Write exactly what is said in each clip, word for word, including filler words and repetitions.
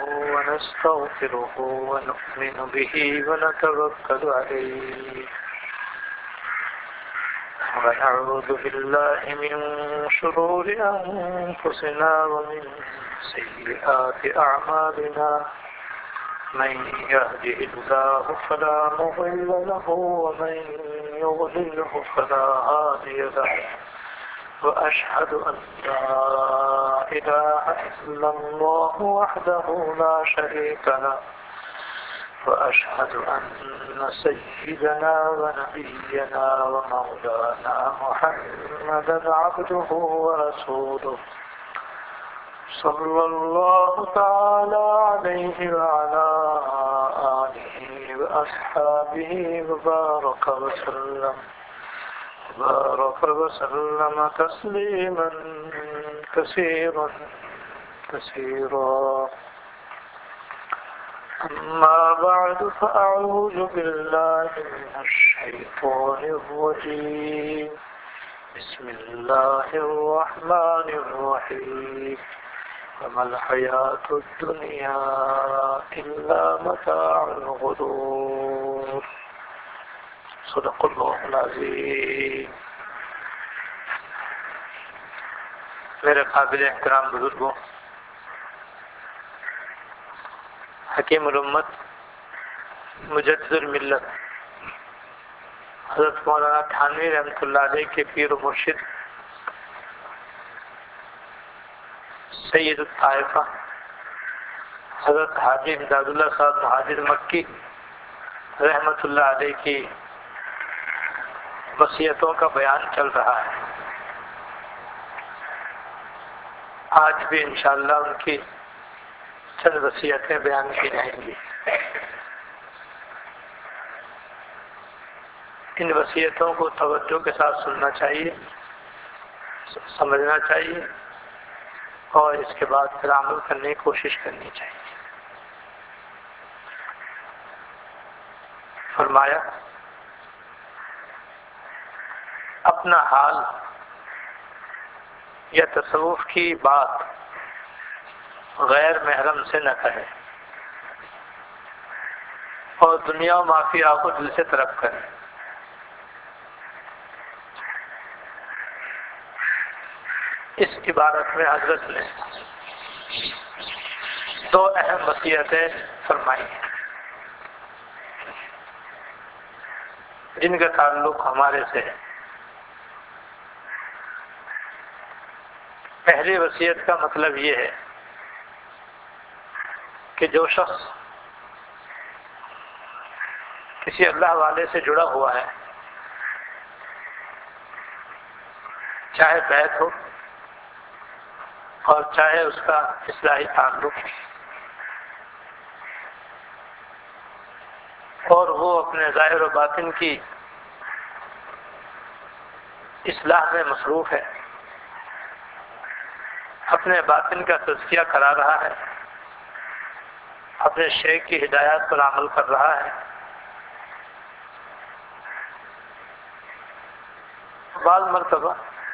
ونستغفره ونؤمن به ونتوكل عليه ونعوذ بالله من شرور أنفسنا ومن سيئات أعمالنا من يهده الله فلا مضل له ومن يضلله فلا هادي له وأشهد أن لا إله إلا الله وحده لا شريك له وأشهد أن سيدنا ونبينا ومولانا محمدا عبده ورسوله صلى الله تعالى عليه وعلى آله وأصحابه وبارك وسلم بارك وسلم تسليما كثيرا كثيرا أما بعد فأعوذ بالله من الشيطان الرجيم بسم الله الرحمن الرحيم وما الحياة الدنيا إلا متاع الغرور صدق اللہ العظیم. میرے قابل احترام بزرگوں، حکیم الامت مجدد الملت حضرت مولانا تھانوی رحمۃ اللہ علیہ کے پیر و مرشد سید الطائفہ حضرت حاجی امداد اللہ صاحب مہاجر مکی رحمۃ اللہ علیہ کی وصیتوں کا بیان چل رہا ہے. آج بھی انشاءاللہ ان کی چند وصیتیں بیان کی جائیں گی. ان وصیتوں کو توجہ کے ساتھ سننا چاہیے، سمجھنا چاہیے اور اس کے بعد پھر عمل کرنے کی کوشش کرنی چاہیے. فرمایا اپنا حال یا تصوف کی بات غیر محرم سے نہ کہے اور دنیا و معافیہ کو دل سے طلب کرے. اس عبارت میں حضرت نے دو اہم وصیتیں فرمائی ہیں جن کا تعلق ہمارے سے ہے. پہلی وصیت کا مطلب یہ ہے کہ جو شخص کسی اللہ والے سے جڑا ہوا ہے، چاہے بیعت ہو اور چاہے اس کا اصلاحی تعلق، اور وہ اپنے ظاہر و باطن کی اصلاح میں مصروف ہے، اپنے باطن کا تزکیہ کرا رہا ہے، اپنے شیخ کی ہدایات پر عمل کر رہا ہے، بعض مرتبہ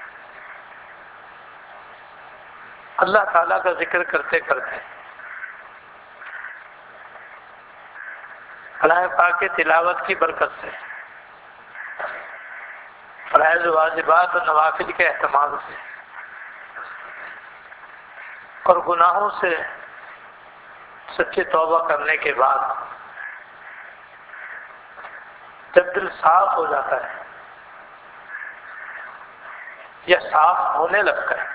اللہ تعالیٰ کا ذکر کرتے کرتے کلام پاک کی تلاوت کی برکت سے، فرائض واجبات اور نوافل کے اہتمام سے اور گناہوں سے سچی توبہ کرنے کے بعد جب دل صاف ہو جاتا ہے یا صاف ہونے لگتا ہے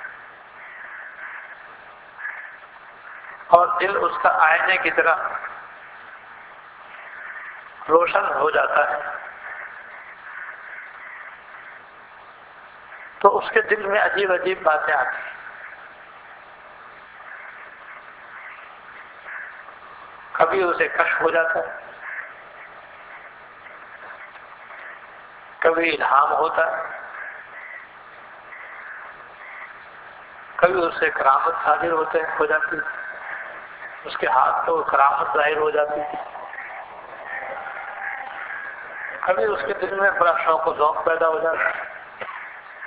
اور دل اس کا آئینے کی طرح روشن ہو جاتا ہے تو اس کے دل میں عجیب عجیب باتیں آتی ہیں. کبھی اسے کشف ہو جاتا ہے، کبھی الہام ہوتا ہے، کبھی اسے کرامت حاضر ہوتے ہو جاتی، اس کے ہاتھ تو کرامت ظاہر ہو جاتی، کبھی اس کے دل میں بڑا شوق و ذوق پیدا ہو جاتا ہے،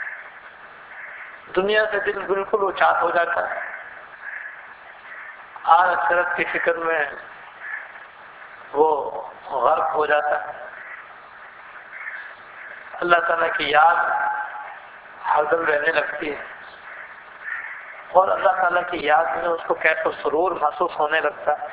دنیا سے دل بالکل اچاٹ ہو جاتا ہے، آخرت کی فکر میں وہ غرق ہو جاتا ہے. اللہ تعالیٰ کی یاد ہردم رہنے لگتی ہے اور اللہ تعالیٰ کی یاد میں اس کو کیف و سرور محسوس ہونے لگتا ہے.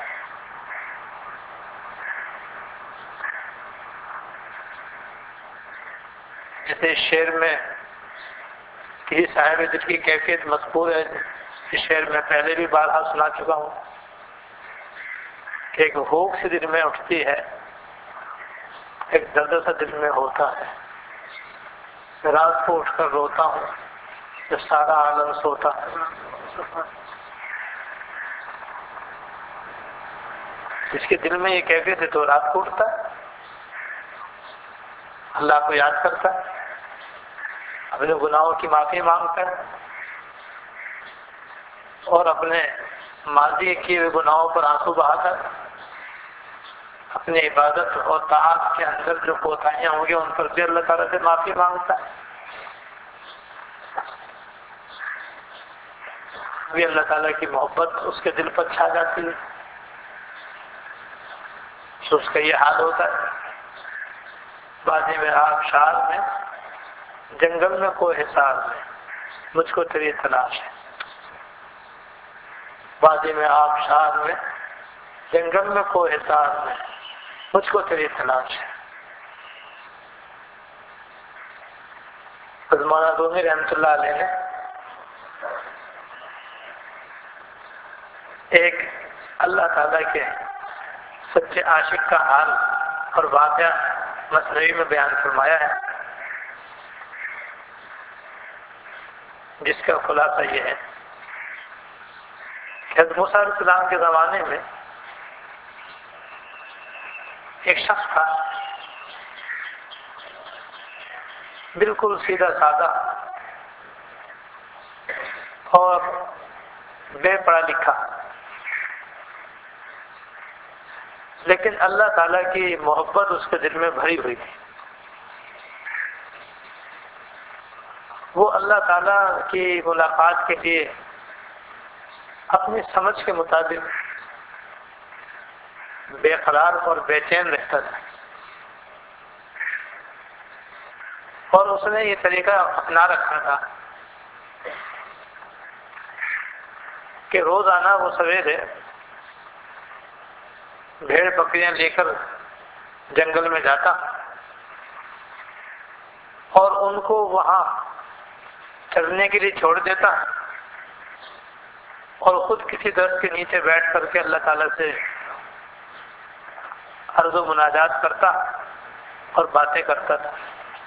جیسے اس شعر میں کسی صاحب دل کی کیفیت مذکور ہے. اس شعر میں پہلے بھی بارہا سنا چکا ہوں کہ ایک بھوک سی دل میں اٹھتی ہے، ایک درد سا دل میں ہوتا ہے. میں رات کو اٹھ کر روتا ہوں جب سارا عالم سوتا ہے. جس کے دل میں یہ کیفیت ہے تو رات کو اٹھتا ہے، اللہ کو یاد کرتا ہے، اپنے گناہوں کی معافی مانگتا ہے اور اپنے ماضی کیے ہوئے گناہوں پر آنسو بہاتا ہے. اپنی عبادت اور طاعت کے اندر جو کوتاہیاں ہوں گی ان پر بھی اللہ تعالیٰ سے معافی مانگتا ہے. بھی اللہ تعالیٰ کی محبت اس کے دل پر چھا جاتی ہے تو اس کا یہ حال ہوتا ہے. وادی میں آبشار میں، جنگل میں کوہ حصار میں، مجھ کو تیری تلاش ہے. وادی میں آبشار میں، جنگل میں کوہ حصار میں، مجھ کو تیری تلاش ہے. مولانا رومی رحمۃ اللہ علیہ نے ایک اللہ تعالیٰ کے سچے عاشق کا حال اور واقعہ مثنوی میں بیان فرمایا ہے، جس کا خلاصہ یہ ہے کہ حضرت موسیٰ علیہ السلام کے زمانے میں ایک شخص تھا، بالکل سیدھا سادہ اور بے پڑھا لکھا، لیکن اللہ تعالیٰ کی محبت اس کے دل میں بھری ہوئی تھی. وہ اللہ تعالیٰ کی ملاقات کے لیے اپنی سمجھ کے مطابق بے قرار اور بے چین رہتا تھا، اور اس نے یہ طریقہ اپنا رکھا تھا کہ روزانہ وہ سویرے بھیڑ بکریاں لے کر جنگل میں جاتا اور ان کو وہاں چرنے کے لیے چھوڑ دیتا اور خود کسی درخت کے نیچے بیٹھ کر کے اللہ تعالیٰ سے عرض و مناجات کرتا اور باتیں کرتا تھا،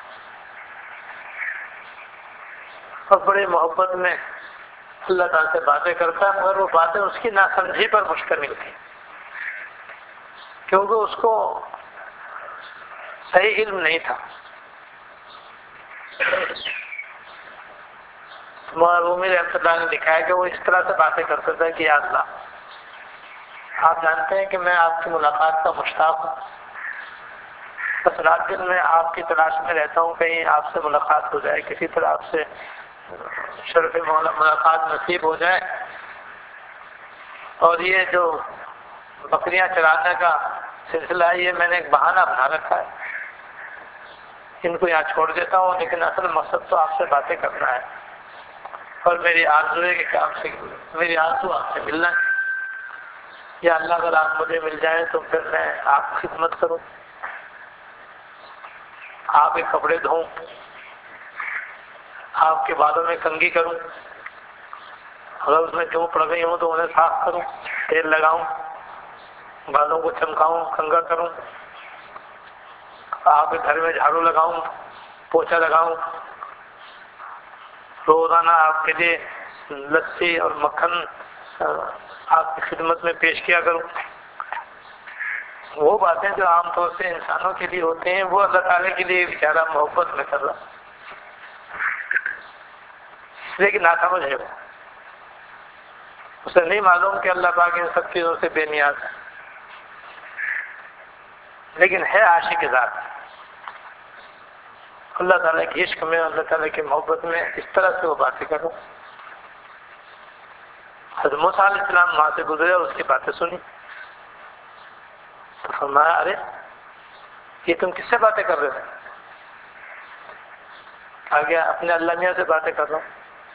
اور بڑے محبت میں اللہ تعالیٰ سے باتیں کرتا، مگر وہ باتیں اس کی ناسمجھی پر مشتمل تھی، کیونکہ اس کو صحیح علم نہیں تھا. مولانا رومی رحمۃ اللہ نے لکھا ہے کہ وہ اس طرح سے باتیں کرتا تھا کہ یا اللہ، آپ جانتے ہیں کہ میں آپ کی ملاقات کا مشتاق ہوں، بس رات دن میں آپ کی تلاش میں رہتا ہوں، کہیں آپ سے ملاقات ہو جائے، کسی طرح آپ سے شرف ملاقات نصیب ہو جائے. اور یہ جو بکریاں چرانے کا سلسلہ ہے یہ میں نے ایک بہانہ بنا رکھا ہے، ان کو یہاں چھوڑ دیتا ہوں، لیکن اصل مقصد تو آپ سے باتیں کرنا ہے، اور میری آرزو ہے کہ آپ سے میری آرزو آپ سے ملنا ہے. یا اللہ اگر آپ مجھے مل جائیں تو پھر میں آپ کی خدمت کروں، آپ کے کپڑے دھوؤں، آپ کے بالوں میں کنگھی کروں، اگر اس میں جو پڑ گئی ہوں تو انہیں صاف کروں، تیل لگاؤں، بالوں کو چمکاؤں، کنگھا کروں، آپ کے گھر میں جھاڑو لگاؤں، پوچھا لگاؤں، روزانہ آپ کے لیے لسی اور مکھن آپ کی خدمت میں پیش کیا کروں. وہ باتیں جو عام طور سے انسانوں کے لیے ہوتے ہیں وہ اللہ تعالیٰ کے لیے بیچارہ محبت میں کر رہا، لیکن ناسمجھ ہے، وہ اسے نہیں معلوم کہ اللہ پاک ان سب چیزوں سے بے نیاز ہے، لیکن ہے عاشق ذات. اللہ تعالیٰ کے عشق میں، اللہ تعالیٰ کی محبت میں اس طرح سے وہ باتیں کروں. حضرت موسیٰ علیہ السلام وہاں سے گزرے اور اس کی باتیں سنی تو فرمایا ارے یہ تم کس سے باتیں کر رہے تھے؟ کہا گیا اپنے اللہ میاں سے باتیں کر رہا ہوں۔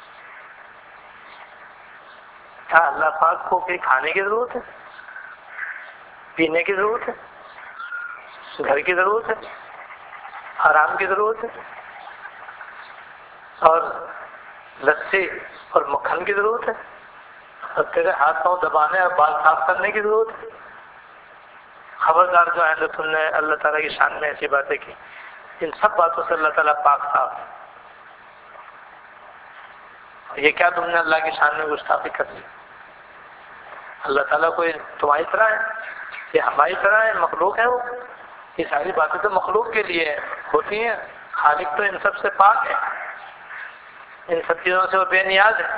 کیا اللہ پاک کو کوئی کھانے کی ضرورت ہے، پینے کی ضرورت ہے، گھر کی ضرورت ہے، آرام کی ضرورت ہے، اور لسی اور مکھن کی ضرورت ہے، اور تیرے ہاتھ پاؤں دبانے اور بال صاف کرنے کی ضرورت ہے؟ خبردار جو ہے تم نے اللہ تعالیٰ کی شان میں ایسی باتیں کی، ان سب باتوں سے اللہ تعالیٰ پاک صاف ہے۔ یہ کیا تم نے اللہ کی شان میں گستاخی کر لی؟ اللہ تعالیٰ کوئی تمہاری طرح ہے، یہ ہماری طرح ہے، مخلوق ہے وہ؟ یہ ساری باتیں تو مخلوق کے لیے ہوتی ہیں، خالق تو ان سب سے پاک ہے، ان سب چیزوں سے وہ بے نیاز ہے۔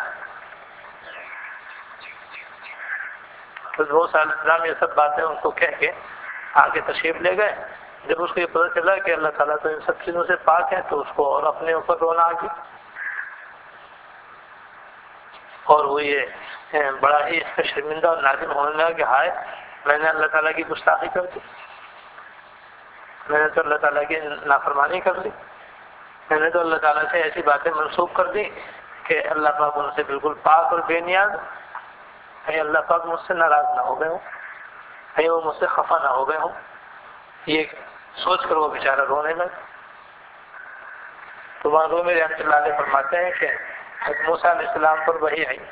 تو وہ علیہ السلام یہ سب باتیں ان کو کہہ کے آگے تشریف لے گئے۔ جب اس کو یہ پتہ چلا کہ اللہ تعالیٰ تو ان سب چیزوں سے پاک ہے تو اس کو اور اپنے اوپر رونا آ گئی، اور وہ یہ بڑا ہی اس میں شرمندہ اور نادم ہونے لگا کہ ہائے میں نے اللہ تعالیٰ کی گستاخی کر دی، میں نے تو اللہ تعالیٰ کی نافرمانی کر لی، میں نے تو اللہ تعالیٰ سے ایسی باتیں منسوخ کر دی کہ اللہ پاک ان سے بالکل پاک اور بے نیاز، کہیں اللہ پاک مجھ سے ناراض نہ ہو گئے ہوں، کہیں وہ مجھ سے خفا نہ ہو گئے ہوں۔ یہ سوچ کر وہ بیچارہ رونے لگا۔ تو وہاں رومی رحمۃ اللہ علیہ فرماتے ہیں کہ حضرت موسیٰ علیہ السلام پر وحی آئی،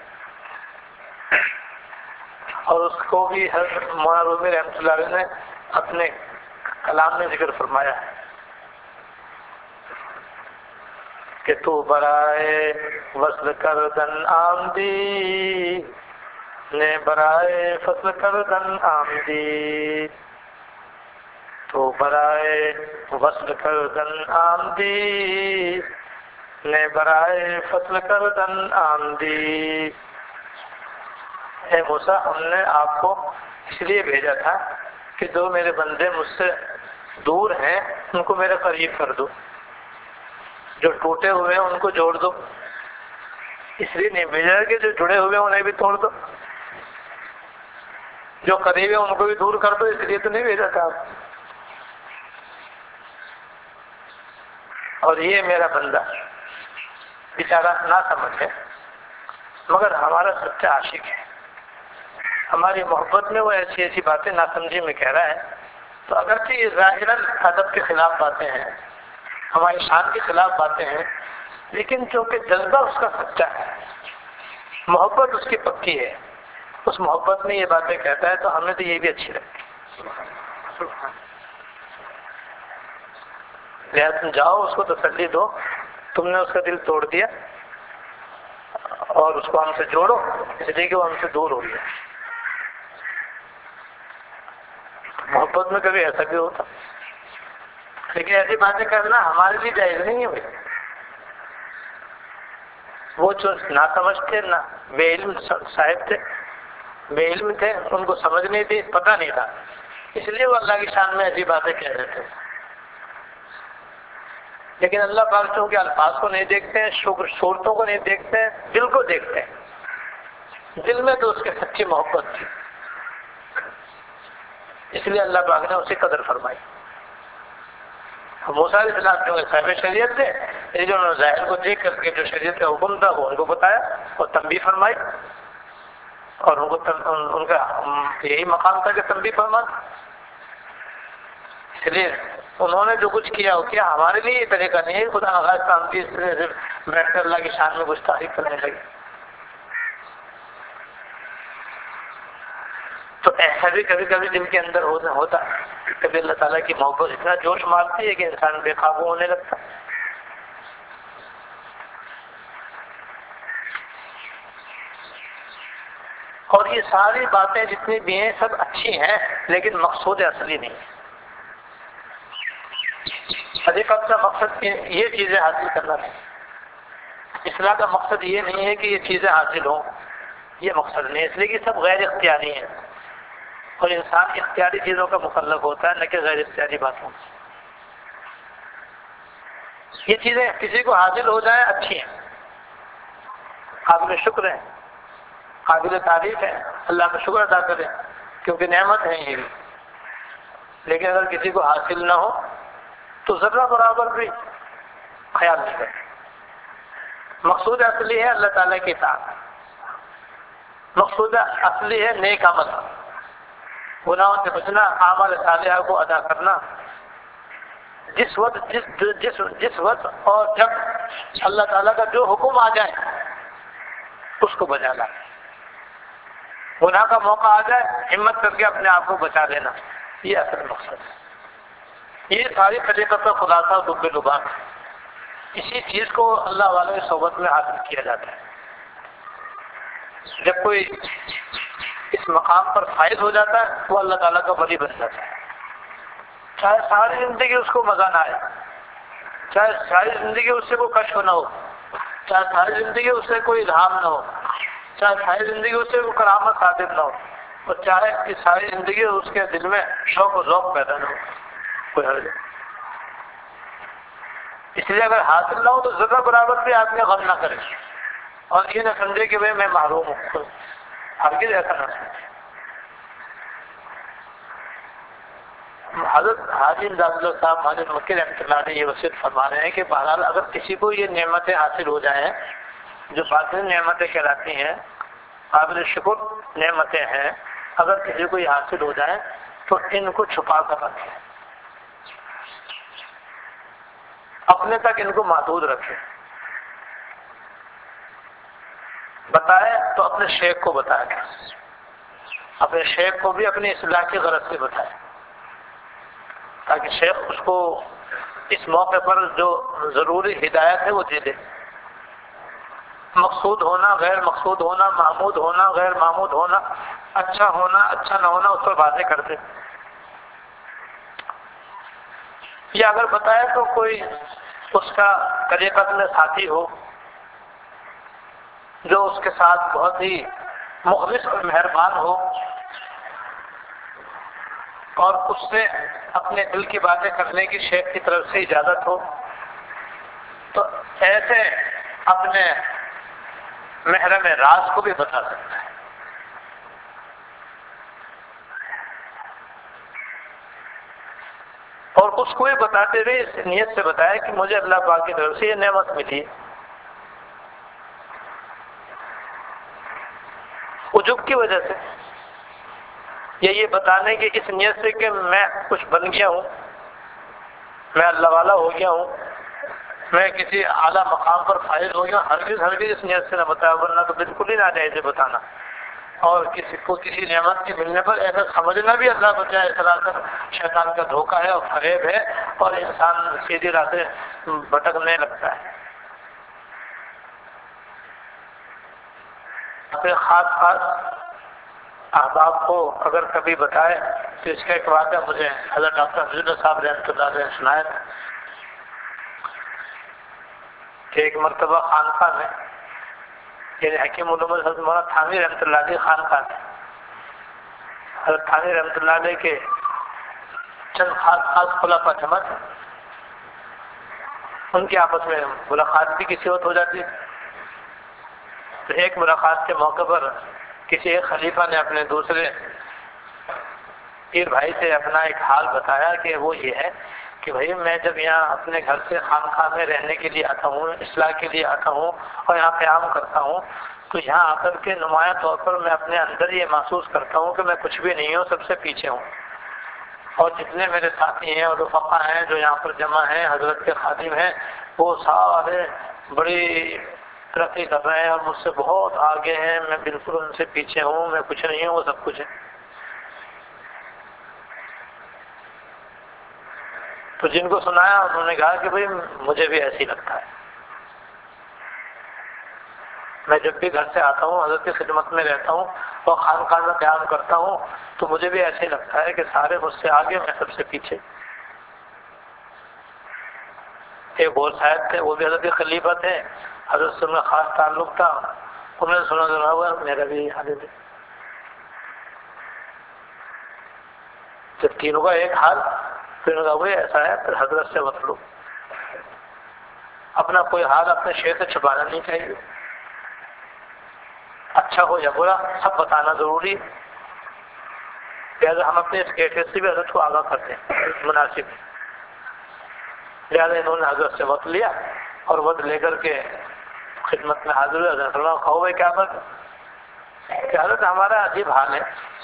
اور اس کو بھی حضرت مولانا رومی رحمۃ اللہ علیہ نے اپنے کلام میں ذکر فرمایا ہے کہ تو برائے وصل کردن آمدی نے برائے فصل کردن آمدی، تو برائے وصل کردن آمدی نے برائے فصل کردن آمدی۔ اے موسیٰ ہم نے آپ کو اس لیے بھیجا تھا کہ جو میرے بندے مجھ سے دور ہیں ان کو میرے قریب کر دو، جو ٹوٹے ہوئے ہیں ان کو جوڑ دو۔ اس لیے نہیں بھیجا کہ جو جڑے ہوئے ہیں انہیں بھی توڑ دو، جو قریب ہے ان کو بھی دور کر دو، اس لیے تو نہیں بھیجا تھا آپ۔ اور یہ میرا بندہ بیچارہ نہ سمجھ ہے مگر ہمارا سچا عاشق ہے، ہماری محبت میں وہ ایسی ایسی باتیں ناسمجھی میں کہہ رہا ہے، تو اگرچہ یہ ظاہراً ادب کے خلاف باتیں ہیں، ہماری شان کے خلاف باتیں ہیں، لیکن چونکہ جذبہ اس کا سچا ہے، محبت اس کی پکی ہے، اس محبت میں یہ باتیں کہتا ہے تو ہمیں تو یہ بھی اچھی لگتی ہے۔ لہٰذا تم جاؤ اس کو تسلی دو، تم نے اس کا دل توڑ دیا اور اس کو ہم سے جوڑو، اس لیے کہ وہ ہم سے دور ہو گیا۔ محبت میں کبھی ایسا بھی ہوتا، لیکن ایسی باتیں کرنا ہمارے لیے جائز نہیں ہے بھائی۔ وہ جو نہ سمجھ تھے، نہ بے علم صاحب تھے، بے علم تھے، ان کو سمجھ نہیں تھی، پتہ نہیں تھا، اس لیے وہ اللہ کی شان میں ایسی باتیں کہہ رہے تھے۔ لیکن اللہ پاک چونکہ الفاظ کو نہیں دیکھتے ہیں، صورتوں کو نہیں دیکھتے ہیں، دل کو دیکھتے ہیں، دل میں تو اس کے سچی محبت تھی، اس لیے اللہ پاک نے اسی قدر فرمائی۔ موسیٰ علیہ السلام جو صاحب شریعت تھے، یہ جو انہوں نے ظاہر کو دیکھ کر کے جو شریعت کا حکم تھا وہ ان کو بتایا اور تنبیہ فرمائی، اور ان کو ان کا یہی مقام تھا کہ تنبیہ فرمانا۔ اس لیے انہوں نے جو کچھ کیا وہ کیا، ہمارے لیے یہ طریقہ نہیں ہے خدا نخواستہ ہم بھی اس طرح سے بیٹھ کر اللہ کی شان میں گستاخی کرنے لگے۔ تو ایسا بھی کبھی کبھی دل کے اندر ہوتا ہے، کبھی اللہ تعالیٰ کی محبت اتنا جوش مارتی ہے کہ انسان بے قابو ہونے لگتا ہے۔ اور یہ ساری باتیں جتنی بھی ہیں سب اچھی ہیں لیکن مقصود اصلی نہیں ہے۔ حقیقت کا مقصد یہ چیزیں حاصل کرنا نہیں، اصلاح کا مقصد یہ نہیں ہے کہ یہ چیزیں حاصل ہوں، یہ مقصد نہیں، اس لیے کہ سب غیر اختیاری ہیں، اور انسان اختیاری چیزوں کا مخلق ہوتا ہے نہ کہ غیر اختیاری باتوں۔ یہ چیزیں کسی کو حاصل ہو جائیں اچھی ہیں، قابل شکر ہیں، قابل تعریف ہے، اللہ کا شکر ادا کریں کیونکہ نعمت ہے یہ بھی. لیکن اگر کسی کو حاصل نہ ہو تو ذرہ برابر بھی خیال نہیں کرے. مقصود اصلی ہے اللہ تعالیٰ کی اطاعت، مقصود اصلی ہے نیک عمل، گناہوں سے بچنا، اعمال صالحہ کو ادا کرنا. جس وقت جس جس جس وقت اور جب اللہ تعالیٰ کا جو حکم آ جائے اس کو بجا لانا. گناہ کا موقع آ جائے ہمت کر کے اپنے آپ کو بچا لینا، یہ اصل مقصد ہے. یہ ساری طریقت کا خلاصہ دب لبان ہے. اسی چیز کو اللہ والوں کی صحبت میں حاصل کیا جاتا ہے. جب کوئی اس مقام پر فائز ہو جاتا ہے وہ اللہ تعالیٰ کا ولی بن جاتا ہے. چاہے ساری زندگی اس کو مزہ نہ آئے، چاہے ساری زندگی اس سے کوئی کشف نہ ہو، چاہے ساری زندگی اس سے کوئی الہام نہ ہو، چاہے ساری زندگی اس سے کوئی کرامت صادر نہ ہو، اور چاہے کہ ساری زندگی اس کے دل میں شوق و ذوق پیدا نہ ہو، کوئی حرج نہیں. اس لیے اگر حاصل نہ ہو تو ذرہ برابر بھی آدمی غم نہ کرے اور یہ نہ سمجھے کہ بھائی میں محروم ہوں. ہرگز ایسا نہ سمجھے. حضرت حاجی امداد اللہ صاحب حاجی مکی رحمۃ اللہ علیہ یہ وصیت فرما رہے ہیں کہ بہرحال اگر کسی کو یہ نعمتیں حاصل ہو جائیں جو باطنی نعمتیں کہلاتی ہیں، قابل شکر نعمتیں ہیں، اگر کسی کو یہ حاصل ہو جائیں تو ان کو چھپا کر رکھیں، اپنے تک ان کو محدود رکھیں. بتائے تو اپنے شیخ کو بتائے، اپنے شیخ کو بھی اپنی اصلاح کی غرض سے بتائے تاکہ شیخ اس کو اس موقع پر جو ضروری ہدایت ہے وہ دے دے. مقصود ہونا، غیر مقصود ہونا، محمود ہونا، غیر محمود ہونا، اچھا ہونا، اچھا نہ ہونا اس پر واضح کر دے. یا اگر بتائے تو کوئی اس کا طریقت میں ساتھی ہو جو اس کے ساتھ بہت ہی مخلص اور مہربان ہو اور اس سے اپنے دل کی باتیں کرنے کی شیخ کی طرف سے اجازت ہو، تو ایسے اپنے محرم راز کو بھی بتا سکتا ہے. اور اس کو بھی بتاتے ہوئے اس نیت سے بتایا کہ مجھے اللہ پاک کی طرف سے یہ نعمت ملی. عجب کی وجہ سے یا یہ بتانے کی اس نیت سے کہ میں کچھ بن گیا ہوں، میں اللہ والا ہو گیا ہوں، میں کسی اعلیٰ مقام پر فائز ہو گیا ہوں، ہرگز ہرگز اس نیت سے نہ بتایا، ورنہ تو بالکل ہی ناجائز ہے بتانا. اور کسی کو کسی نعمت کے ملنے پر ایسا سمجھنا بھی اللہ بچائے سراسر شیطان کا دھوکہ ہے اور فریب ہے اور انسان سیدھی راہ سے بھٹکنے لگتا ہے. اپنے خاص خاص احباب کو اگر کبھی بتائے تو اس کا ایک واقعہ مجھے حضرت ڈاکٹر حفیظ صاحب رحمۃ اللہ علیہ نے سنایا تھا کہ ایک مرتبہ خانقاہ میں، یعنی حکیم علوم حضرت مولانا تھانوی رحمۃ اللہ علیہ خانقاہ میں، حضرت تھانوی رحمۃ اللہ علیہ کے چند خاص خاص خلفاء جمع تھے، ان کی آپس میں ملاقات بھی کسی وقت ہو جاتی ہے. تو ایک ملاقات کے موقع پر کسی ایک خلیفہ نے اپنے دوسرے پیر بھائی سے اپنا ایک حال بتایا کہ وہ یہ ہے کہ بھائی میں جب یہاں اپنے گھر سے خانقاہ میں رہنے کے لیے آتا ہوں، اصلاح کے لیے آتا ہوں اور یہاں قیام کرتا ہوں، تو یہاں آ کر کے نمایاں طور پر میں اپنے اندر یہ محسوس کرتا ہوں کہ میں کچھ بھی نہیں ہوں، سب سے پیچھے ہوں. اور جتنے میرے ساتھی ہیں اور رفقا ہیں جو یہاں پر جمع ہیں، حضرت کے خادم ہیں، وہ سارے بڑی ترقی کر رہے ہیں اور مجھ سے بہت آگے ہیں، میں بالکل ان سے پیچھے ہوں، میں کچھ نہیں ہوں، وہ سب کچھ ہے. تو جن کو سنایا انہوں نے کہا کہ بھئی مجھے بھی ایسے ہی لگتا ہے. میں جب بھی گھر سے آتا ہوں، حضرت کی خدمت میں رہتا ہوں اور خانقاہ میں قیام کرتا ہوں تو مجھے بھی ایسے ہی لگتا ہے کہ سارے مجھ سے آگے، میں سب سے پیچھے. ایک بول صاحب تھے، وہ بھی حضرت کے خلیفہ تھے، حضرت سے میں خاص تعلق تھا، انہوں نے سنا سنا ہوا میرا بھی حالت ہے. جب تینوں کا ایک حال، پھر انہوں نے کہا وہی ایسا ہے، پھر حضرت سے مطلب اپنا کوئی حال اپنے شیخ سے چھپانا نہیں چاہیے. اچھا ہو یا برا سب بتانا ضروری ہے، لہٰذا ہم اپنے اس کیفیت سے بھی حضرت کو آگاہ کرتے ہیں مناسب، لہٰذا انہوں نے حضرت سے وقت لیا اور وقت لے کر کے خدمت میں حاضر ہوئے۔ حضرت اللہ کھو ہوئے کیا بات کہ حضرت ہمارا عجیب حال ہے،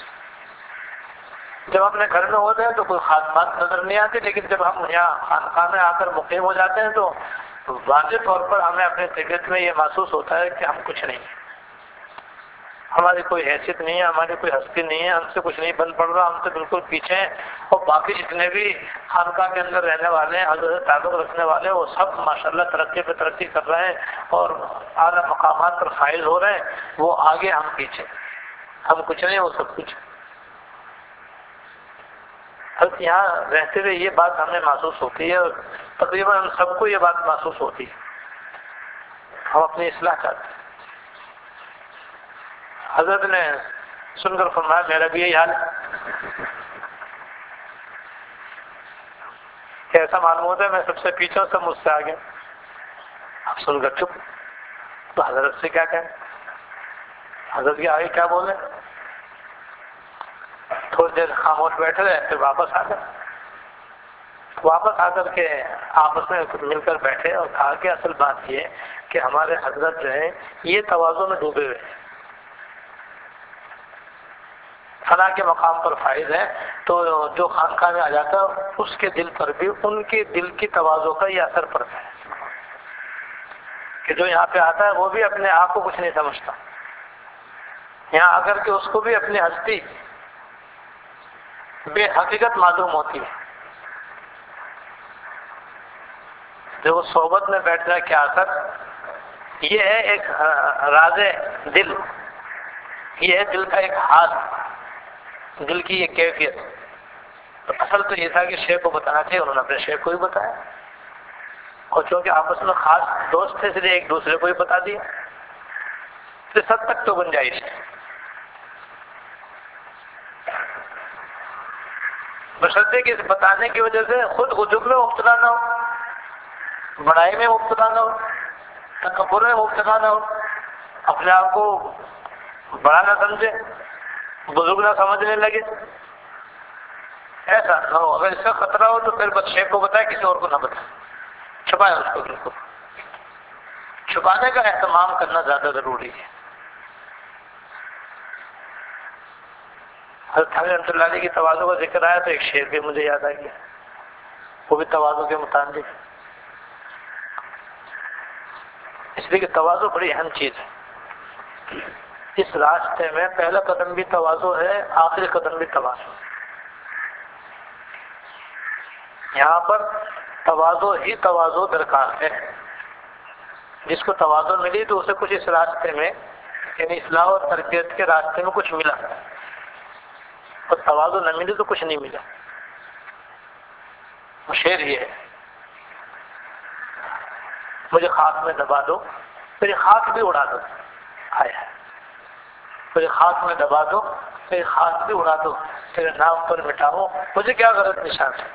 جب اپنے گھر میں ہوتے ہیں تو کوئی خاص بات نظر نہیں آتی، لیکن جب ہم یہاں خانقاہ میں آ کر مقیم ہو جاتے ہیں تو واضح طور پر ہمیں اپنے طبیعت میں یہ محسوس ہوتا ہے کہ ہم کچھ نہیں ہیں، ہماری کوئی حیثیت نہیں ہے، ہماری کوئی ہستی نہیں ہے، ہم سے کچھ نہیں بن پڑ رہا، ہم سے بالکل پیچھے ہیں، اور باقی جتنے بھی خانقاہ کے اندر رہنے والے ہیں، حضرت سے تعلق رکھنے والے ہیں، وہ سب ماشاءاللہ ترقی پہ ترقی کر رہے ہیں اور اعلیٰ مقامات پر فائز ہو رہے ہیں، وہ آگے ہم پیچھے، ہم کچھ نہیں، وہ سب کچھ۔ حضرت یہاں رہتے ہوئے یہ بات ہمیں محسوس ہوتی ہے اور تقریباً ہم سب کو یہ بات محسوس ہوتی ہے، ہم اپنی اصلاح چاہتے ہیں۔ حضرت نے سن کر فرمایا میرا بھی یہی حال ہے، کہ ایسا معلوم ہوتا ہے میں سب سے پیچھے سب مجھ سے آگے۔ اب سن کر چپ، تو حضرت سے کیا کہیں، حضرت کے آگے کیا بولیں؟ تھوڑی دیر خاموش بیٹھے رہے، پھر واپس آ گئے، واپس آ کر کے آپس میں مل کر بیٹھے اور کہا کہ اصل بات یہ کہ ہمارے حضرت جو ہیں یہ تواضع میں ڈوبے ہوئے ہیں، فلاں کے مقام پر فائز ہے، تو جو خانقاہ میں آ جاتا ہے اس کے دل پر بھی ان کے دل کی تواضع کا یہ اثر پڑتا ہے کہ جو یہاں پہ آتا ہے وہ بھی اپنے آپ کو کچھ نہیں سمجھتا، یہاں آ کر کے اس کو بھی اپنی ہستی بے حقیقت معلوم ہوتی ہے۔ جو وہ صحبت میں بیٹھ جائے کیا اثر، یہ ہے ایک راز دل، یہ ہے دل کا ایک حال، دل کی یہ کیفیت۔ تو اصل تو یہ تھا کہ شیخ کو بتانا چاہیے، انہوں نے اپنے شیخ کو ہی بتایا، اور چونکہ آپس میں خاص دوست تھے اس لیے ایک دوسرے کو ہی بتا دیا، اس حد تک تو گنجائش ہے، بشرطے کہ اس بتانے کی وجہ سے خود عجب میں مبتلا نہ ہو، بڑائی میں مبتلا نہ ہو، تکبر میں مبتلا نہ ہو، اپنے آپ کو بڑا نہ سمجھے، بزرگ نہ سمجھنے لگے، ایسا نہ ہو۔ اگر اس کا خطرہ ہو تو پھر بس شیخ کو بتائے، کسی اور کو نہ بتائے، چھپائے اس کو، بالکل چھپانے کا اہتمام کرنا زیادہ ضروری ہے۔ حضرت حامد رحمۃ اللہ علیہ کی تواضع کا ذکر آیا تو ایک شعر بھی مجھے یاد آ گیا، وہ بھی تواضع کے متعلق، اس لیے کہ تواضع بڑی اہم چیز ہے۔ اس راستے میں پہلا قدم بھی تواضع ہے، آخری قدم بھی تواضع ہے۔ یہاں پر تواضع ہی تواضع درکار ہے، جس کو تواضع ملی تو اسے کچھ اس راستے میں یعنی اصلاح اور تربیت کے راستے میں کچھ ملا، اور تواضع نہ ملی تو کچھ نہیں ملا۔ شعر یہ ہے، مجھے خاک میں دبا دو، میری خاک بھی اڑا دو، آیا مجھے خاک میں دبا دو، میری خاک بھی اڑا دو، تیرے نام پر مٹاؤ، مجھے کیا غلط نشان ہے،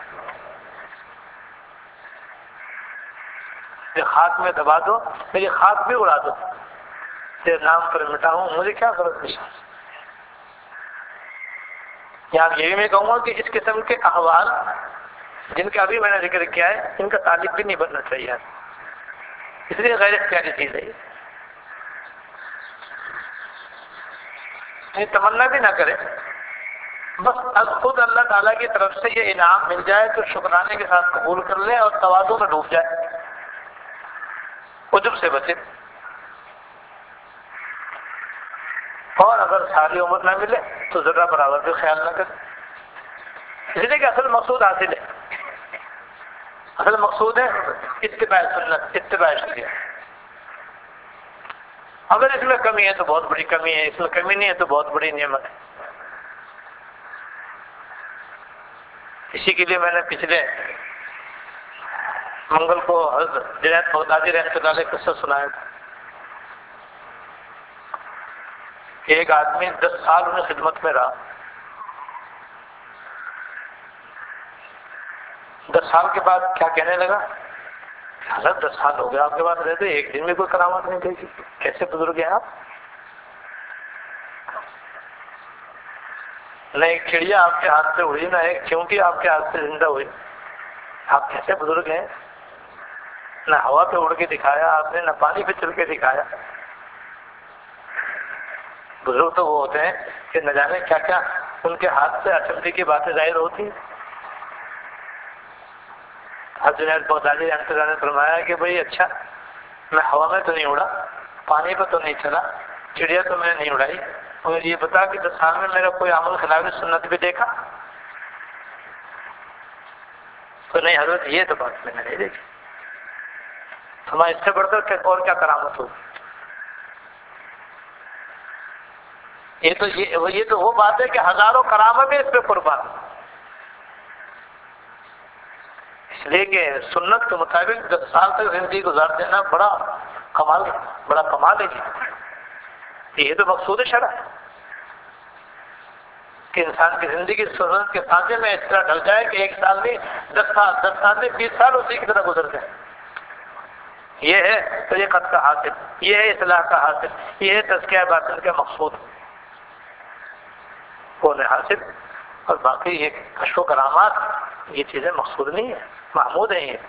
میری خاک میں دبا دو، میری خاک بھی اڑا دو، تیرے نام پر مٹاؤں، مجھے کیا غلط نشان ہے۔ یہاں یہ بھی میں کہوں گا کہ اس قسم کے احوال جن کا ابھی میں نے ذکر کیا ہے ان کا طالب بھی نہیں بننا چاہیے، اس لیے غیر اختیاری چیز ہے، یہ تمنا بھی نہ کرے، بس از خود اللہ تعالیٰ کی طرف سے یہ انعام مل جائے تو شکرانے کے ساتھ قبول کر لے اور تواضع میں ڈوب جائے، عجب سے بچے، اور اگر ساری عمر نہ ملے تو ذرا برابر بھی خیال نہ کرے، اس لیے کہ اصل مقصود حاصل ہے، اصل مقصود ہے اتباع سنت، اتباع شریعت۔ اگر اس میں کمی ہے تو بہت بڑی کمی ہے، اس میں کمی نہیں ہے تو بہت بڑی نعمت ہے۔ اسی کے لیے میں نے پچھلے منگل کو حضرت جنید بغدادی رحمۃ اللہ علیہ قصہ سنایا تھا کہ ایک آدمی دس سال انہیں خدمت میں رہا، دس سال کے بعد کیا کہنے لگا، حضرت دس سال ہو گیا آپ کے پاس رہتے، ایک دن میں کوئی کرامت نہیں دیکھی، کیسے بزرگ ہیں آپ؟ نہ ایک چڑیا آپ کے ہاتھ سے اڑی، نہ ایک چونٹی آپ کے ہاتھ سے زندہ ہوئی. آپ کیسے بزرگ ہیں؟ نہ ہوا پہ اڑ کے دکھایا آپ نے، نہ پانی پہ چل کے دکھایا. بزرگ تو وہ ہوتے ہیں کہ نہ جانے کیا کیا ان کے ہاتھ سے اچنبے کی باتیں ظاہر ہوتی ہیں. حضرت جنید بغدادی رحمۃ اللہ نے فرمایا کہ بھئی اچھا، میں ہوا میں تو نہیں اڑا، پانی پہ تو نہیں چلا، چڑیا تو میں نے نہیں اڑائی، اور یہ بتا کہ دس سال میں میرا کوئی عمل خلاف سنت بھی دیکھا؟ تو نہیں حضرت یہ تو بات میں نے نہیں دیکھی. ہمیں اس سے بڑھ کر اور کیا کرامت ہوگی؟ یہ تو یہ یہ تو وہ بات ہے کہ ہزاروں کرامتیں اس پہ قربان. اس لیے کہ سنت کے مطابق دس سال تک زندگی گزار دینا بڑا کمال بڑا کمال ہے. یہ تو مقصود شرع ہے کہ انسان کی زندگی سنت کے سانچے میں اس طرح ڈل جائے کہ ایک سال نہیں دس سال دس سال نہیں بیس سال اسی کی طرح گزر جائے. یہ ہے طریقت کا حاصل، یہ ہے اصلاح کا حاصل، یہ ہے تزکیہ باطن کا مقصود کون حاصل. اور باقی یہ کشف و کرامات یہ چیزیں مقصود نہیں ہیں، محمود ہیں. یہ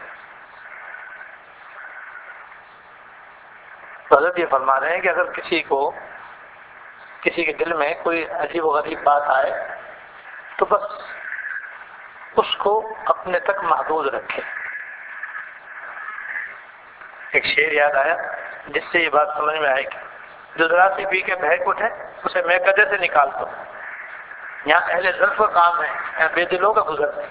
حضرت یہ فرما رہے ہیں کہ اگر کسی کو کسی کے دل میں کوئی عجیب و غریب بات آئے تو بس اس کو اپنے تک محدود رکھے. ایک شعر یاد آیا جس سے یہ بات سمجھ میں آئے گی. جو ذرا سی پی کے بہک اٹھے اسے میں قدے سے نکالتا ہوں. یہاں اہل ظرف کا کام ہے، یہاں بے دلوں کا گزر ہے.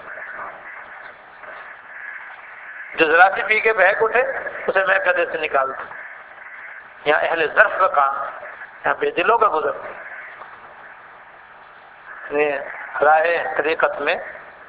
جو ذرا سی پی کے بہک اٹھے اسے میں قدے سے نکالتا ہوں. یہاں اہل ظرف کا کام ہے، یہاں بے دلوں کا گزر ہے. راہ طریقت میں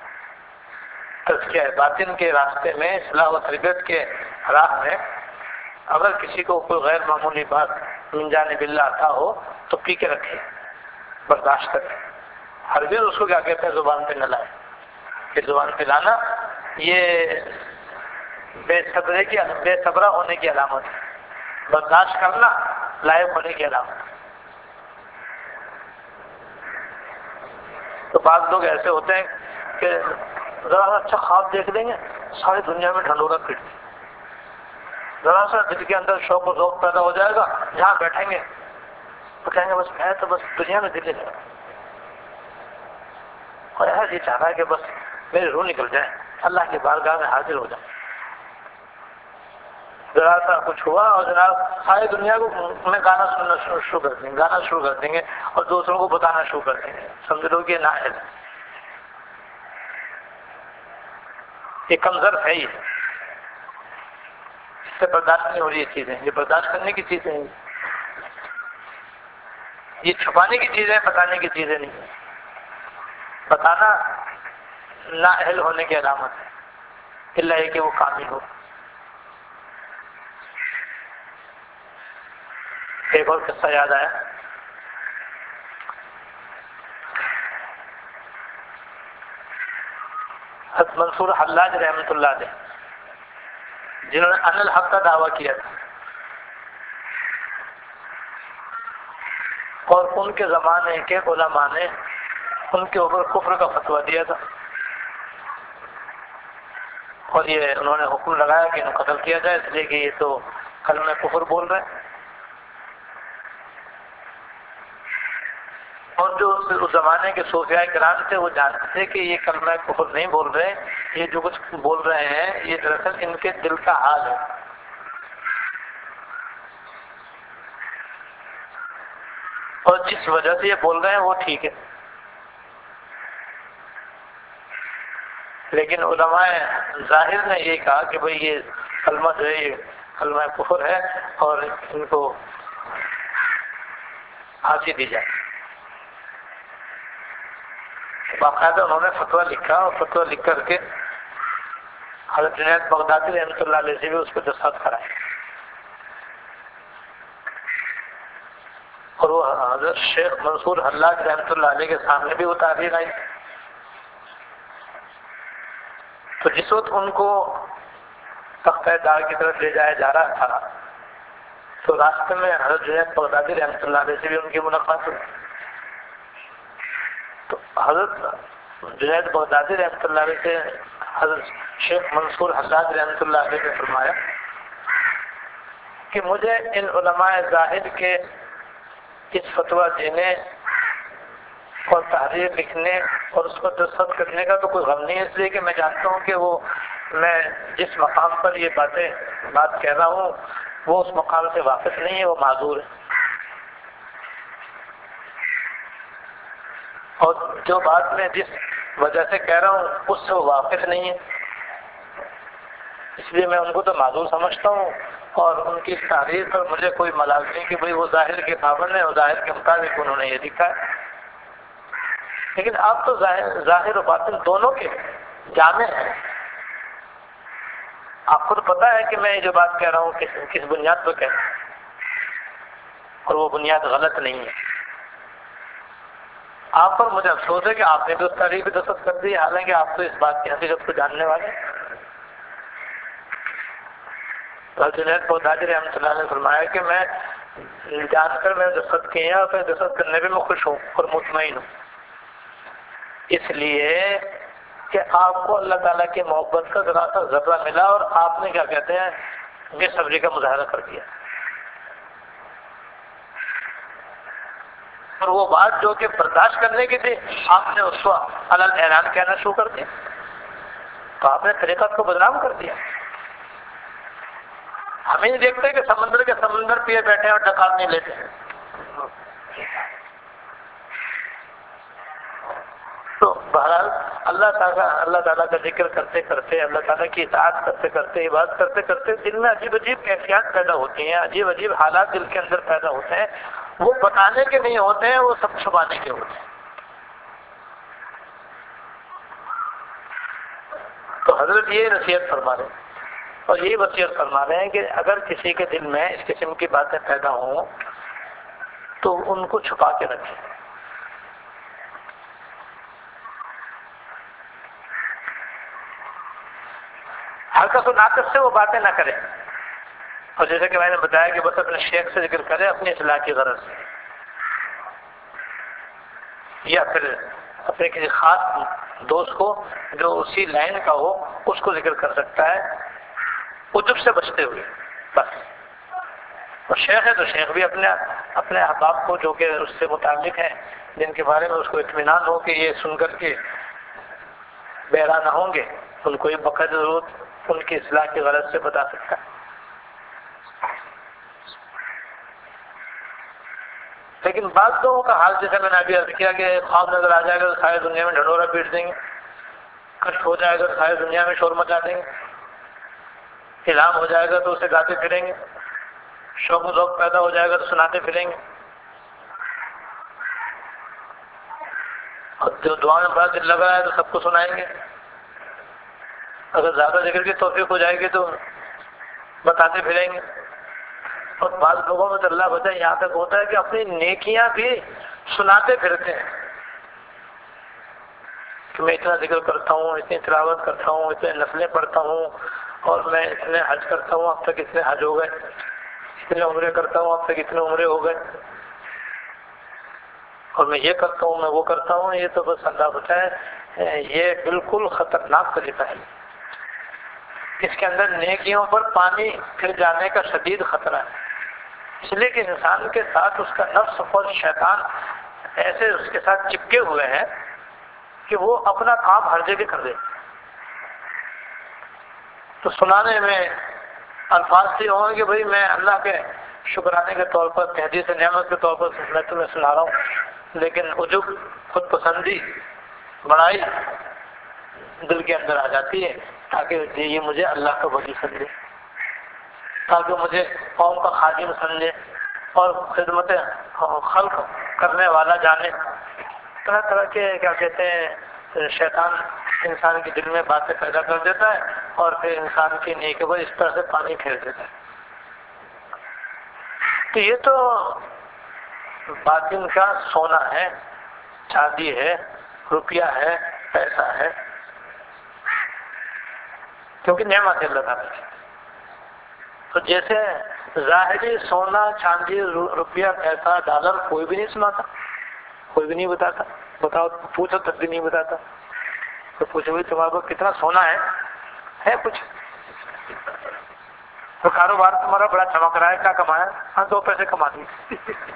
تزکیہ باطن کے راستے میں اصلاح و تربیت کے راہ میں اگر کسی کو کوئی غیر معمولی بات من جانب اللہ آتا ہو تو پی کے رکھے، برداشت کرے. ہرگز اس کو کیا کہتے ہیں زبان پہ نہ لائے. کہ زبان پہ لانا یہ بے صبرے کی بے صبرہ ہونے کی علامت ہے. برداشت کرنا لائق ہونے کی علامت. تو بعض لوگ ایسے ہوتے ہیں کہ ذرا سا اچھا خواب دیکھ لیں گے ساری دنیا میں ڈھنڈورا پھر دی. ذرا سا دل کے اندر شوق و ذوق پیدا ہو جائے گا، جہاں بیٹھیں گے تو کہیں گے بس میں تو بس دنیا میں دل ہے اور ایسا یہ چاہ رہا ہے کہ بس میری روح نکل جائے، اللہ کی بارگاہ میں حاضر ہو جائے. ذرا سا کچھ ہوا اور جناب ساری دنیا کو میں گانا سننا شروع کر دیں گے گانا شروع کر دیں گے اور دوسروں کو بتانا شروع کر دیں گے. سمجھ لو کہ نااہل یہ کمزور ہے. یہ اس سے برداشت نہیں ہو رہی یہ چیزیں، یہ برداشت کرنے کی چیزیں ہیں. یہ چھپانے کی چیزیں، بتانے کی چیزیں نہیں. بتانا نااہل ہونے کی علامت ہے، اللہ یہ کہ وہ کامل ہو. ایک اور قصہ یاد آیا. حضرت منصور حلاج رحمۃ اللہ علیہ جنہوں نے ان الحق کا دعویٰ کیا تھا اور ان کے زمانے کے علماء نے ان کے اوپر کفر کا فتویٰ دیا تھا اور یہ انہوں نے حکم لگایا کہ انہیں قتل کیا جائے اس لیے کہ یہ تو کلمہ کفر بول رہے ہیں. اور جو اس زمانے کے صوفیاء کرام تھے وہ جانتے تھے کہ یہ کلمہ کفر نہیں بول رہے، یہ جو کچھ بول رہے ہیں یہ دراصل ان کے دل کا حال ہے. اور جس وجہ سے یہ بول رہے ہیں وہ ٹھیک ہے. لیکن علماء ظاہر نے یہ کہا کہ بھئی یہ کلمہ جو ہے یہ کلمہ کفر ہے اور ان کو پھانسی دی جائے. باقاعدہ انہوں نے فتویٰ لکھا اور فتویٰ لکھ کر کے حضرت جنید بغدادی رحمۃ اللہ علیہ سے بھی اس پہ دستخط کرائے. اور وہ حضرت شیخ منصور حلاج رحمۃ اللہ علیہ کے سامنے بھی وہ تحریر آئی. تو جس وقت ان کو تختہ دار کی طرف لے جایا جا رہا تھا تو راستے میں حضرت جنید بغدادی رحمۃ اللہ علیہ سے بھی ان کی ملاقات ہوئی. تو حضرت جنید بغدادی رحمۃ اللہ علیہ سے حضرت شیخ منصور حداد رحمۃ اللہ علیہ نے فرمایا کہ مجھے ان علماء زاہد کے اس فتویٰ دینے اور تحریر لکھنے اور اس کو دستخط کرنے کا تو کوئی غم نہیں ہے، اس لیے کہ میں جانتا ہوں کہ وہ میں جس مقام پر یہ باتیں بات کہہ رہا ہوں وہ اس مقام سے واقف نہیں ہے، وہ معذور ہے، اور جو بات میں جس وجہ سے کہہ رہا ہوں اس سے وہ واقف نہیں ہے، اس لیے میں ان کو تو معذور سمجھتا ہوں، اور ان کی تحریر پر مجھے کوئی ملال نہیں کہ بھئی وہ ظاہر کے پابند ہے اور ظاہر کے مطابق انہوں نے یہ لکھا ہے۔ لیکن آپ تو ظاہر ظاہر و باطن دونوں کے جامع ہیں، آپ کو تو پتا ہے کہ میں یہ جو بات کہہ رہا ہوں کس کس بنیاد پر کہہ رہا ہوں، اور وہ بنیاد غلط نہیں ہے۔ آپ پر مجھے افسوس ہے کہ آپ نے بھی اس تحریر پہ دستخط کر دی، حالانکہ آپ تو اس بات کی حقیقت کو جاننے والے ہیں۔ جنید بغدادی رحمۃ اللہ نے فرمایا کہ میں جان کر میں دستخط کیے ہیں اور پھر دستخط کرنے پہ میں خوش ہوں اور مطمئن ہوں، اس لیے کہ آپ کو اللہ تعالیٰ کی محبت کا ذرا سا ذرہ ملا اور آپ نے کیا کہتے ہیں بے صبری کا مظاہرہ کر دیا، اور وہ بات جو کہ برداشت کرنے کی تھی آپ نے اس کو علل اعلان کہنا شروع کر دیا، تو آپ نے طریقت کو بدنام کر دیا۔ ہمیں نہیں دیکھتے کہ سمندر کے سمندر پیے بیٹھے اور ڈکار نہیں لیتے، تو بہرحال اللہ تعالیٰ اللہ تعالیٰ کا ذکر کرتے کرتے، اللہ تعالیٰ کی اطاعت کرتے کرتے، عبادت کرتے کرتے دل میں عجیب عجیب کیفیات پیدا ہوتی ہیں، عجیب عجیب حالات دل کے اندر پیدا ہوتے ہیں، وہ بتانے کے نہیں ہوتے ہیں، وہ سب چھپانے کے ہوتے ہیں۔ تو حضرت یہ نصیحت فرما رہے ہیں اور یہی وصیت فرما رہے ہیں کہ اگر کسی کے دل میں اس قسم کی باتیں پیدا ہوں تو ان کو چھپا کے رکھیں، حرکت و ناقص سے وہ باتیں نہ کریں، اور جیسے کہ میں نے بتایا کہ بس اپنے شیخ سے ذکر کریں اپنی اصلاح کی غرض سے، یا پھر اپنے کسی خاص دوست کو جو اسی لائن کا ہو اس کو ذکر کر سکتا ہے عجب سے بچتے ہوئے بس۔ اور شیخ ہے تو شیخ بھی اپنے اپنے احباب کو جو کہ اس سے متعلق ہیں، جن کے بارے میں اس کو اطمینان ہو کہ یہ سن کر کے بہرا نہ ہوں گے، ان کو یہ بقدر ضرورت ان کی اصلاح کی غرض سے بتا سکتا ہے۔ لیکن بعض لوگوں کا حال جیسے میں نے ابھی عرض کیا کہ خواب نظر آ جائے گا تو ساری دنیا میں ڈھنڈورا پیٹ دیں گے، کشف ہو جائے گا تو ساری دنیا میں شور مچا دیں گے، الہام ہو جائے گا تو اسے گاتے پھریں گے، شوق و ذوق پیدا ہو جائے گا تو سناتے پھریں گے، اور جو دعا میں بڑا دل لگ رہا ہے تو سب کو سنائیں گے، اگر زیادہ ذکر کی توفیق ہو جائے گی تو بتاتے پھریں گے۔ اور بعض لوگوں میں تو اللہ بچائے یہاں تک ہوتا ہے کہ اپنی نیکیاں بھی سناتے پھرتے ہیں کہ میں اتنا ذکر کرتا ہوں، اتنی تلاوت کرتا ہوں، اتنے نفلیں پڑھتا ہوں، اور میں اتنے حج کرتا ہوں، اب تک اتنے حج ہو گئے، اتنے عمرے کرتا ہوں، اب تک اتنے عمرے ہو گئے، اور میں یہ کرتا ہوں، میں وہ کرتا ہوں۔ یہ تو بس اللہ بچائے یہ بالکل خطرناک طریقہ ہے، اس کے اندر نیکیوں پر پانی پھر جانے کا شدید خطرہ ہے، اس لیے کہ انسان کے ساتھ اس کا نفس اور شیطان ایسے اس کے ساتھ چپکے ہوئے ہیں کہ وہ اپنا کام ہر جگہ کر دے۔ تو سنانے میں الفاظ سے ہوں کہ بھئی میں اللہ کے شکرانے کے طور پر، تحدیث نعمت کے طور پر میں تمہیں سنا رہا ہوں، لیکن عجب، خود پسندی، بڑائی دل کے اندر آ جاتی ہے تاکہ یہ مجھے اللہ کا ولی سمجھے، تاکہ مجھے قوم کا خادم سمجھے اور خدمت خلق کرنے والا جانے۔ طرح طرح کے کیا کہتے ہیں شیطان انسان کے دل میں باتیں پیدا کر دیتا ہے اور پھر انسان کی نیکی پر اس طرح سے پانی پھیر دیتا ہے۔ تو یہ تو باطن کا سونا ہے، چاندی ہے، روپیہ ہے، پیسہ ہے، کیونکہ نعمت ہے اللہ تعالیٰ کی۔ تو جیسے ظاہری سونا، چاندی، روپیہ، پیسہ، ڈالر کوئی بھی نہیں سناتا، کوئی بھی نہیں بتاتا، بتاؤ پوچھو تب بھی نہیں بتاتا. تو پوچھو بھائی تمہارے پاس کتنا سونا ہے ہے کچھ؟ تو کاروبار تمہارا بڑا چمک رہا ہے، کیا کمایا؟ ہاں دو پیسے کما دیے.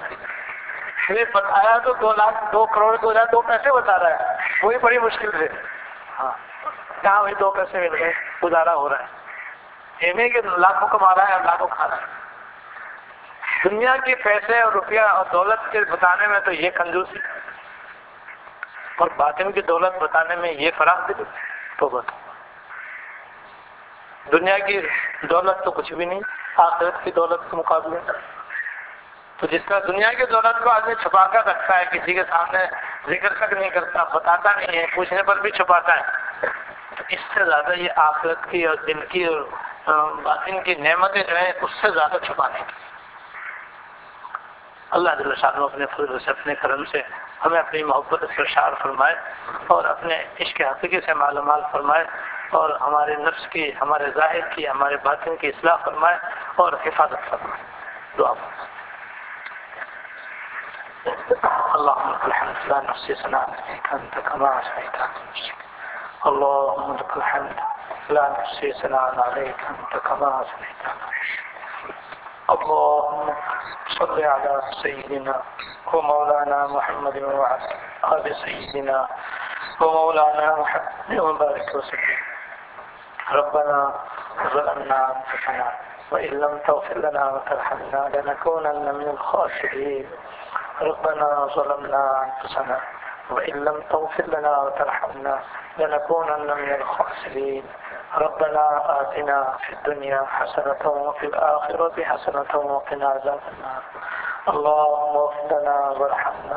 بتایا تو دو لاکھ دو کروڑ دو ہزار دو پیسے بتا رہا ہے، وہی بڑی مشکل سے. ہاں کہاں وہی دو پیسے مل گئے، گزارا ہو رہا ہے. یہ نہیں کہ لاکھوں کما رہا ہے اور لاکھوں کھا رہا ہے. دنیا کے پیسے اور روپیہ اور دولت کے بتانے میں تو یہ کنجوسی، اور باطن کی دولت بتانے میں یہ فراخ دلی. تو بس دنیا کی دولت تو کچھ بھی نہیں آخرت کی دولت کے مقابلے. تو جس طرح دنیا کی دولت کو آدمی چھپا کر رکھتا ہے، کسی کے سامنے ذکر تک نہیں کرتا، بتاتا نہیں ہے، پوچھنے پر بھی چھپاتا ہے، تو اس سے زیادہ یہ آخرت کی اور دل کی اور باطن کی نعمتیں جو ہیں اس سے زیادہ چھپانے کی. اللہ جل شانہ اپنے فضل سے اپنے کرم سے ہمیں اپنی محبت سے سرشار فرمائے اور اپنے عشق حقیقی سے مالا مال فرمائے، اور ہمارے نفس کی، ہمارے ظاہر کی، ہمارے باطن کی اصلاح فرمائے اور حفاظت فرمائے. دعا فرمائے. اللهم لك الحمد لا نحصي ثناء عليك أنت كما أثنيت على نفسك. اللهم لك الحمد لا نحصي ثناء عليك أنت كما أثنيت على نفسك. اللهم صل على سيدنا ومولانا محمد وعلى آل سيدنا ومولانا محمد وبارك وسلم. ربنا ظلمنا أنفسنا وإن لم تغفر لنا وترحمنا لنكونن من الخاسرين. ربنا ظلمنا أنفسنا وإن لم تغفر لنا وترحمنا لنكونن من الخاسرين. ربنا آتنا في الدنيا حسنة وفي الآخرة حسنة وقنا عذاب النار. اللهم اغفر لنا وارحمنا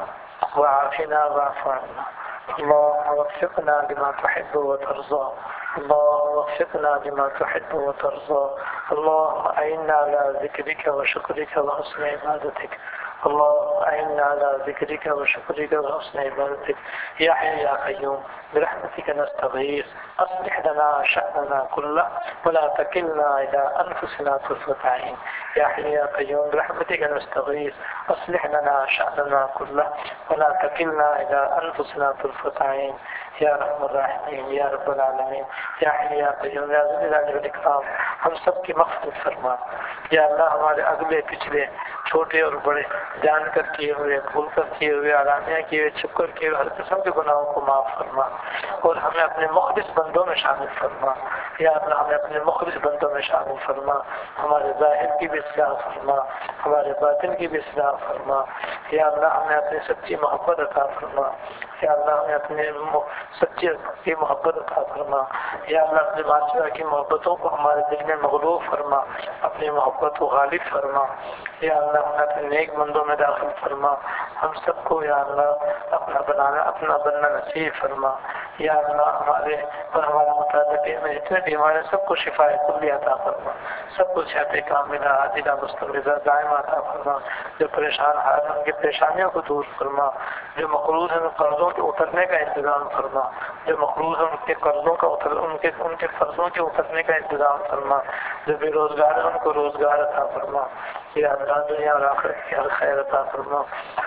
وعافنا واعف عنا. اللهم وفقنا لما تحب وترضى. اللهم وفقنا لما تحب وترضى. اللهم أعنا على ذكرك وشكرك وحسن عبادتك. اللهم أعنا على ذكرك وشكرك وحسن عبادتك. يا حي يا قيوم برحمتك نستغيث أصلح لنا شأننا كله ولا تكلنا إلى أنفسنا طرفة عين. يا حي يا قيوم برحمتك نستغيث أصلح لنا شأننا كله ولا تكلنا إلى أنفسنا طرفة عين. يا رحم الراحمين يا رب العالمین. یا حی یا قیوم یا ذی الجلال والاکرام ہم سب کی مغفرت فرما. یا اللہ ہمارے اگلے پچھلے چھوٹے اور بڑے جان کر کیے ہوئے، بھول کر کیے ہوئے، آرامیاں کیے ہوئے، چھپ کر کیے ہوئے ہر قسم کے گناہوں کو معاف فرما اور ہمیں اپنے مخلص بندوں میں شامل فرما. یا اللہ ہمیں اپنے مخلص بندوں میں شامل فرما. ہمارے ظاہر کی بھی اصلاح فرما، ہمارے باطن کی بھی اصلاح فرما. یا اللہ ہمیں اپنی سچی محبت عطا فرما. یا اللہ ہمیں اپنے سچی کی محبت عطا فرما. یا اللہ اپنے بادشاہ کی محبتوں کو ہمارے دل میں مغلوب فرما، اپنی محبت کو غالب فرما. یا اللہ ہمیں اپنے نیک بندوں میں داخل فرما. ہم سب کو یا اللہ اپنا بنانا اپنا بننا نصیب فرما. یا اللہ ہمارے اور ہمارے متعلق میں جتنے بھی ہمارے سب کو شفاء کلی عطا فرما. سب کو صحت کاملہ عاجلہ مستقبلہ دائمہ عطا فرما. جو پریشان حال ہیں ان کی پریشانیوں کو دور فرما. جو مقروض ہیں ان قرضوں کے اترنے کا انتظام فرما. جو مقروض ہیں ان کے قرضوں کا اتر ان کے ان کے قرضوں کے اترنے کا انتظام فرما. جو بے روزگار ہیں ان کو روزگار عطا فرما. یا اللہ دنیا اور آخرت کی ہر خیر عطا فرما.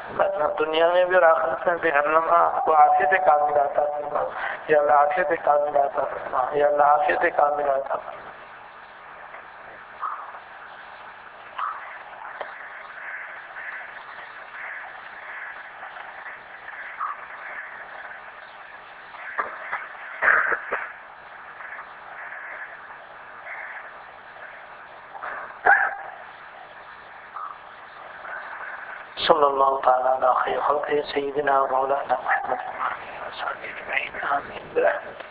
دنیا میں بھی اور آخرت میں بھی ہرنما کو عافیت کاملہ عطا فرما. یا اللہ عافیت کاملہ عطا فرما. یا اللہ عافیت کاملہ عطا فرما. صلی اللہ تعالیٰ علیہ خیر خلقہ سیدنا مولانا محمد وعلى آله وصحبه اجمعین آمین برحمتہ.